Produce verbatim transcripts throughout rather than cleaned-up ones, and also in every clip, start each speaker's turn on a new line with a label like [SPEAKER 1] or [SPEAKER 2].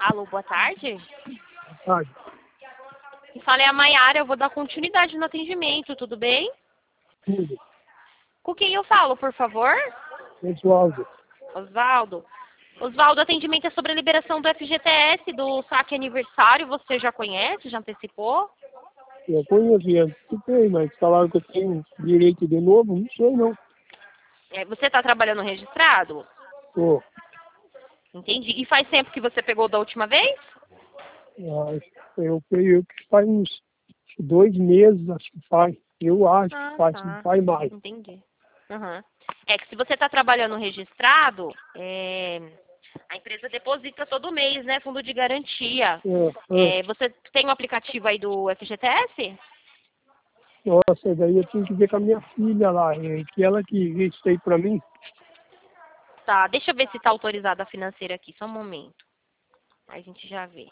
[SPEAKER 1] Alô, boa tarde.
[SPEAKER 2] Tarde.
[SPEAKER 1] Quem fala é a Maiara, eu vou dar continuidade no atendimento, tudo bem?
[SPEAKER 2] Tudo.
[SPEAKER 1] Com quem eu falo, por favor?
[SPEAKER 2] Oswaldo.
[SPEAKER 1] Osvaldo. Osvaldo, o atendimento é sobre a liberação do F G T S, do saque aniversário, você já conhece, já antecipou?
[SPEAKER 2] Eu conheço, já antecipei, mas falaram que eu tenho direito de novo, não sei não.
[SPEAKER 1] É, você está trabalhando registrado?
[SPEAKER 2] Tô.
[SPEAKER 1] Entendi. E faz tempo que você pegou da última vez?
[SPEAKER 2] Ah, eu peguei que faz uns dois meses, acho que faz. Eu acho que
[SPEAKER 1] Ah,
[SPEAKER 2] faz, não
[SPEAKER 1] tá.
[SPEAKER 2] faz mais.
[SPEAKER 1] Entendi. Uhum. É que se você está trabalhando registrado, é, a empresa deposita todo mês, né? Fundo de garantia.
[SPEAKER 2] É, é.
[SPEAKER 1] É, você tem o aplicativo aí do F G T S?
[SPEAKER 2] Nossa, daí eu tenho que ver com a minha filha lá, é, que ela que vê isso aí pra mim.
[SPEAKER 1] Tá, deixa eu ver se está autorizada a financeira aqui, só um momento. Aí a gente já vê.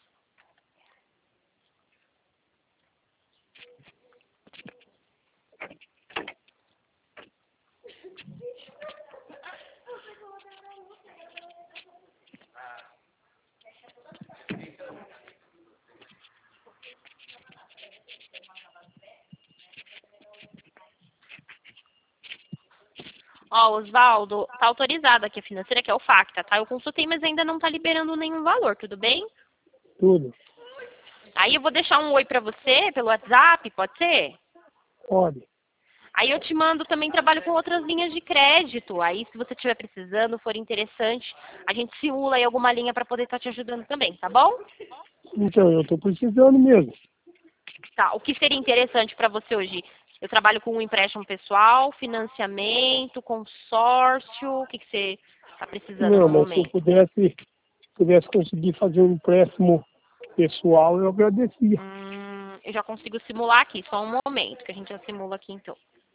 [SPEAKER 1] Ó, Osvaldo, tá autorizada aqui a financeira, que é o Facta, tá? Eu consultei, mas ainda não tá liberando nenhum valor, tudo bem?
[SPEAKER 2] Tudo.
[SPEAKER 1] Aí eu vou deixar um oi pra você pelo WhatsApp, pode ser?
[SPEAKER 2] Pode.
[SPEAKER 1] Aí eu te mando também, trabalho com outras linhas de crédito. Aí se você estiver precisando, for interessante, a gente simula aí alguma linha para poder estar te ajudando também, tá bom?
[SPEAKER 2] Então, eu tô precisando mesmo.
[SPEAKER 1] Tá, o que seria interessante para você hoje? Eu trabalho com um empréstimo pessoal, financiamento, consórcio, o que, que você está precisando
[SPEAKER 2] Não,
[SPEAKER 1] no
[SPEAKER 2] mas se eu
[SPEAKER 1] momento?
[SPEAKER 2] pudesse, pudesse conseguir fazer um empréstimo pessoal, eu agradecia.
[SPEAKER 1] Hum, eu já consigo simular aqui, só um momento, que a gente já simula aqui então.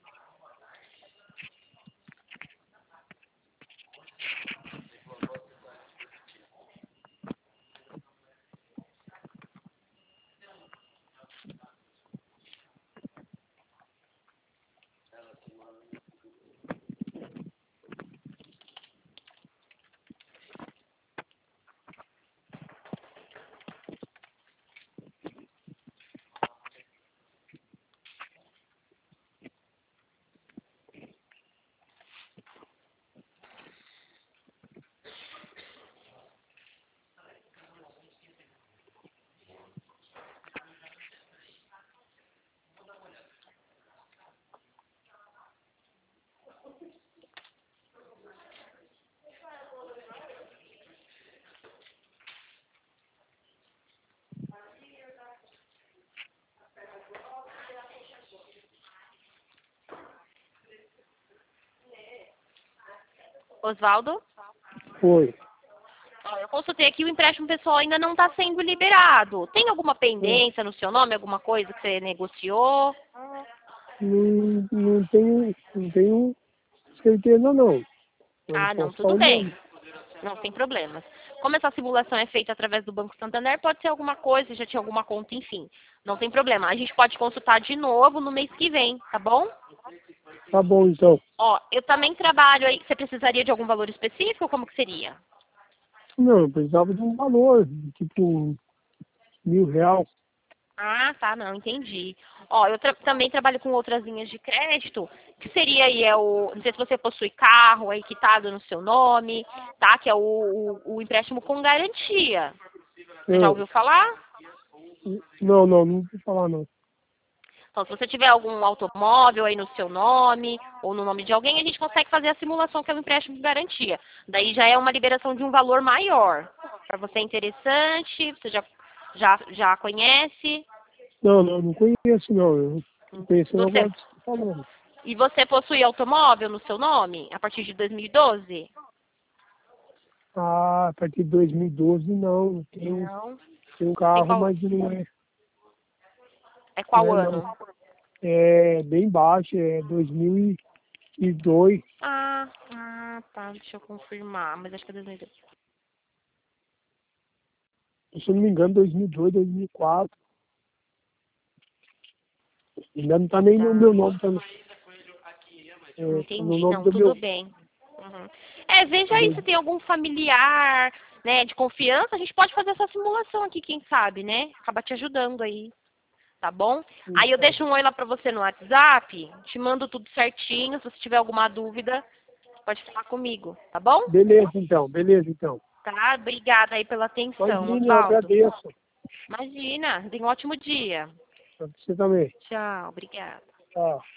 [SPEAKER 1] Osvaldo?
[SPEAKER 2] Foi.
[SPEAKER 1] Ó, eu consultei aqui, o empréstimo pessoal ainda não está sendo liberado. Tem alguma pendência no seu nome, alguma coisa que você negociou?
[SPEAKER 2] Não, não tenho, não tenho certeza não. Eu
[SPEAKER 1] Ah, não,
[SPEAKER 2] posso falar
[SPEAKER 1] tudo
[SPEAKER 2] o
[SPEAKER 1] bem.
[SPEAKER 2] nome.
[SPEAKER 1] Não tem problemas. Como essa simulação é feita através do Banco Santander, pode ser alguma coisa, já tinha alguma conta, enfim. Não tem problema. A gente pode consultar de novo no mês que vem, tá bom?
[SPEAKER 2] Tá bom então.
[SPEAKER 1] Ó, eu também trabalho aí. Você precisaria de algum valor específico? Como que seria?
[SPEAKER 2] Não, eu precisava de um valor, tipo mil real.
[SPEAKER 1] Ah, tá, não, entendi. Ó, eu tra- também trabalho com outras linhas de crédito, que seria aí, é o, não sei se você possui carro aí quitado no seu nome, tá? Que é o, o, o empréstimo com garantia. Você já
[SPEAKER 2] Ah,
[SPEAKER 1] ouviu falar?
[SPEAKER 2] não, não, não vou falar não.
[SPEAKER 1] Então, se você tiver algum automóvel aí no seu nome, ou no nome de alguém, a gente consegue fazer a simulação, que é o empréstimo de garantia. Daí já é uma liberação de um valor maior. Para você é interessante, você já, já, já conhece.
[SPEAKER 2] Não, não, não conheço não. Eu tô conhecendo
[SPEAKER 1] Você,
[SPEAKER 2] agora que você tá falando.
[SPEAKER 1] e você possui automóvel no seu nome a partir de dois mil e doze?
[SPEAKER 2] Ah, a partir de dois mil e doze não. Tem um,
[SPEAKER 1] Não.
[SPEAKER 2] tem um
[SPEAKER 1] Tem
[SPEAKER 2] carro,
[SPEAKER 1] qual,
[SPEAKER 2] mas não é,
[SPEAKER 1] é
[SPEAKER 2] não
[SPEAKER 1] qual
[SPEAKER 2] é não.
[SPEAKER 1] ano?
[SPEAKER 2] É bem baixo, é dois mil e dois.
[SPEAKER 1] Ah, ah, tá. Deixa eu confirmar. Mas acho que é dois mil e doze.
[SPEAKER 2] Se eu não me engano, dois mil e dois, dois mil e quatro. Ainda não tá nem no
[SPEAKER 1] Tá.
[SPEAKER 2] meu nome, tá no, é, tá no
[SPEAKER 1] Entendi.
[SPEAKER 2] nome
[SPEAKER 1] Não,
[SPEAKER 2] do meu.
[SPEAKER 1] tudo bem. Uhum. É, veja aí se tem algum familiar, né, de confiança, a gente pode fazer essa simulação aqui, quem sabe, né? Acaba te ajudando aí, tá bom? Aí eu
[SPEAKER 2] Então,
[SPEAKER 1] deixo um oi lá pra você no WhatsApp, te mando tudo certinho, se você tiver alguma dúvida, pode falar comigo, tá bom?
[SPEAKER 2] beleza, então. Beleza, então.
[SPEAKER 1] Tá? Obrigada aí pela atenção,
[SPEAKER 2] Imagine, eu
[SPEAKER 1] Osvaldo.
[SPEAKER 2] agradeço.
[SPEAKER 1] Imagina, tenha um ótimo dia.
[SPEAKER 2] Pra você também.
[SPEAKER 1] Tchau, obrigada.
[SPEAKER 2] Tchau.